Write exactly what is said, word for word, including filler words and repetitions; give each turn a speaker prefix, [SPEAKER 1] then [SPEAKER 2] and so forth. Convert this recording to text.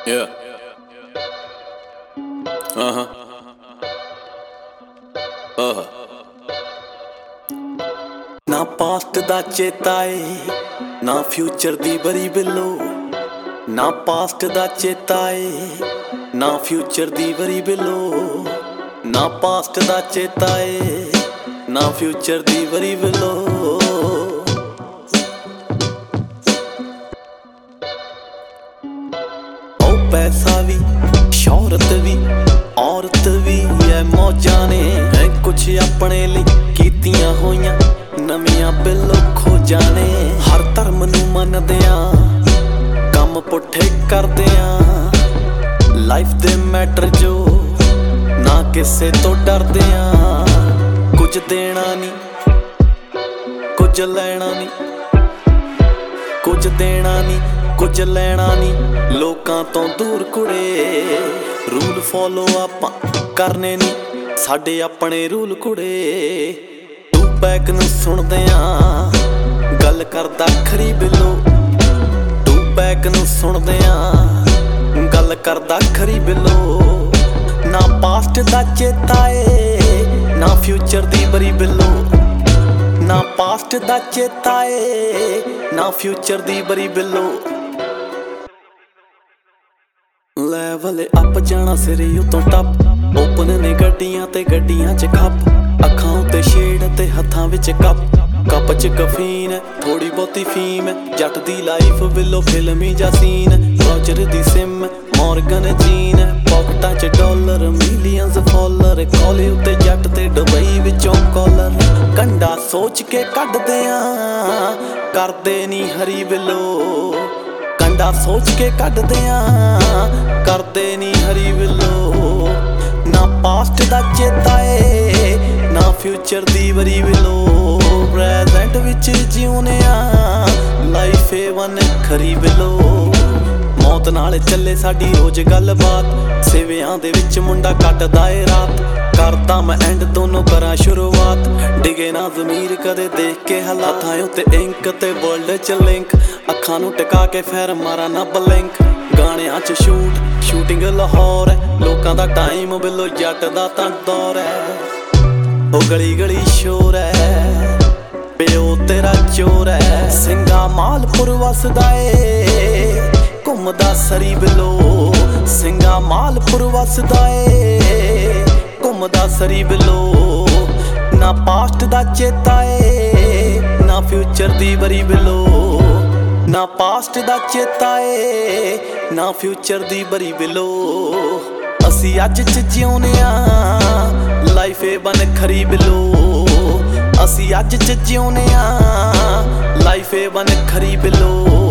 [SPEAKER 1] Yeah. Uh-huh. Uh-huh. ਨਾ past ਦਾ ਚੇਤਾ ਏ ਨਾ ਫਿਊਚਰ ਦੀ ਬਰੀ ਬਿੱਲੋ, ਨਾ ਪਾਸਟ ਦਾ ਚੇਤਾ ਏ ਨਾ ਫਿਊਚਰ ਦੀ ਬਰੀ ਬਿੱਲੋ, ਨਾ ਪਾਸਟ ਦਾ ਚੇਤਾ ਏ ਨਾ ਫਿਊਚਰ ਦੀ ਬਰੀ ਬਿੱਲੋ। ਉਹ ਪੈਸਾ ਵੀ ਸ਼ੌਹਰਤ ਵੀ ਔਰਤ ਵੀ ਐ ਮੌਜਾਂ ਨੇ, ਐ ਕੁਛ ਆਪਣੇ ਲਈ ਕੀਤੀਆਂ ਹੋਈਆਂ ਨਵੀਆਂ ਬਿੱਲੋ ਖੋਜਾਂ ਨੇ। ਹਰ ਧਰਮ ਨੂੰ ਮੰਨਦੇ ਆਂ, ਕੰਮ ਪੁੱਠੇ ਕਰਦੇ ਆਂ, ਲਾਈਫ ਦੇ ਮੈਟਰ ਜੋ ਨਾ ਕਿਸੇ ਤੋਂ ਡਰਦੇ ਆਂ। ਕੁਝ ਦੇਣਾ ਨੀ ਕੁਝ ਲੈਣਾ ਨੀ, ਕੁਝ ਦੇਣਾ ਨੀ ਕੁਝ ਲੈਣਾ ਨੀ, ਲੋਕਾਂ ਤੋਂ ਦੂਰ ਕੁੜੇ। ਰੂਲ ਫੋਲੋ ਆਪਾਂ ਕਰਨੇ ਨੀ, ਸਾਡੇ ਆਪਣੇ ਰੂਲ ਕੁੜੇ। ਟੂ ਬੈਕ ਨੂੰ ਸੁਣਦੇ ਆਂ, ਗੱਲ ਕਰਦਾ ਖਰੀ ਬਿੱਲੋ। ਟੂ ਬੈਕ ਨੂੰ ਸੁਣਦੇ ਆਂ, ਗੱਲ ਕਰਦਾ ਖਰੀ ਬਿੱਲੋ। ਨਾ ਪਾਸਟ ਦਾ ਚੇਤਾ ਏ ਨਾ ਫਿਊਚਰ ਦੀ ਬਰੀ ਬਿੱਲੋ, ਨਾ ਪਾਸਟ ਦਾ ਚੇਤਾ ਏ ਨਾ ਫਿਊਚਰ ਦੀ ਬਰੀ ਬਿੱਲੋ। ਲੈਵਲ ਅਪ ਜਾਣਾ ਸਿਰੇ ਉਤੋਂ ਟੱਪ, ਓਪਨ ਨੇ ਗੱਡੀਆਂ ਤੇ ਗੱਡੀਆਂ ਚ ਖੱਪ, ਅੱਖਾਂ ਉੱਤੇ ਸ਼ੇਡ ਤੇ ਹੱਥਾਂ ਵਿੱਚ ਕੱਪ, ਕੱਪ ਚ ਕਫੀਨ ਥੋੜੀ ਬਹੁਤੀ ਫੀਮ। ਜੱਟ ਦੀ ਲਾਈਫ ਬਿੱਲੋ ਫਿਲਮੀ ਜਾਂ ਸੀਨ, ਰੋਜਰ ਦੀ ਸਿਮ ਮੋਰਗਨ ਜੀਨ, ਪੌਕਟਾਂ ਚ ਡਾਲਰ ਮਿਲੀਅਨਸ ਫਾਲੋਅਰ, ਕਾਲੇ ਉੱਤੇ ਜੱਟ ਤੇ ਦੁਬਈ ਵਿੱਚੋਂ ਕਾਲਰ। ਕੰਡਾ ਸੋਚ ਕੇ ਕੱਢਦੇ ਆਂ, ਕਰਦੇ ਨੀ ਹਰੀ ਬਿੱਲੋ। ਕੰਡਾ ਸੋਚ ਕੇ ਕੱਢਦੇ ਆਂ, ਕਰਦੇ ਨੀ ਹਰੀ ਬਿੱਲੋ। ਨਾ ਪਾਸਟ ਦਾ ਚੇਤਾ ਏ ਨਾ ਫਿਊਚਰ ਦੀ ਬਰੀ ਬਿੱਲੋ, ਪ੍ਰੈਜ਼ੈਂਟ ਵਿੱਚ ਜਿਉਨੇ ਆਂ, ਲਾਈਫ ਏ ਵਨ ਖਰੀ ਬਿੱਲੋ। ਮੌਤ ਨਾਲ ਚੱਲੇ ਸਾਡੀ ਰੋਜ਼ ਗੱਲਬਾਤ, ਸਿਵਿਆਂ ਦੇ ਵਿੱਚ ਮੁੰਡਾ ਕੱਟਦਾ ਏ ਰਾਤ। ਕਰਦਾ ਮੈਂ ਐਂਡ ਦੋਨੋਂ ਕਰਾਂ ਸ਼ੁਰੂਆਤ, ਡਿਗੇ ਨਾ ਜ਼ਮੀਰ ਕਦੇ ਦੇਖ ਕੇ ਹਾਲਾਤਾਂ ਉੱਤੇ ਇੰਕ ਤੇ ਵਰਲਡ ਚ ਲਿੰਕ। ਅੱਖਾਂ ਨੂੰ ਟਿਕਾ ਕੇ ਫੇਰ ਮਾਰਾ ਨਾ ਬਲਿੰਕ, ਗਾਣਿਆਂ ਚ ਸ਼ੂਟ ਸ਼ੂਟਿੰਗ ਲਾਹੌਰ। ਲੋਕਾਂ ਦਾ ਟਾਈਮ ਬਿੱਲੋ ਜੱਟ ਦਾ ਤਾਂ ਦੌਰ ਹੈ, ਉਹ ਗਲੀ ਗਲੀ ਸ਼ੋਰ ਹੈ, ਪਿਓ ਤੇਰਾ ਚੋਰ ਹੈ। ਸਿੰਘਾ ਮਾਲਪੁਰ ਵਸਦਾ ਏ ਘੁੰਮਦਾ ਸਰੀ ਬਿੱਲੋ, ਸਿੰਘਾ ਮਾਲਪੁਰ ਵਸਦਾ ਏ ਘੁੰਮਦਾ ਸਰੀ ਬਿੱਲੋ। ਨਾ ਪਾਸਟ ਦਾ ਚੇਤਾ ਏ ਨਾ ਫਿਊਚਰ ਦੀ ਬਰੀ ਬਿੱਲੋ, ਨਾ ਪਾਸਟ ਦਾ ਚੇਤਾ ਏ ਨਾ ਫਿਊਚਰ ਦੀ ਬਰੀ ਬਿੱਲੋ। ਅਸੀਂ ਅੱਜ ਚ ਜਿਉਨੇ ਆਂ, ਲਾਈਫ ਏ ਬਨ ਖਰੀ ਬਿੱਲੋ। ਅਸੀਂ ਅੱਜ ਚ ਜਿਉਨੇ ਆਂ, ਲਾਈਫ ਏ ਬਨ ਖਰੀ ਬਿੱਲੋ।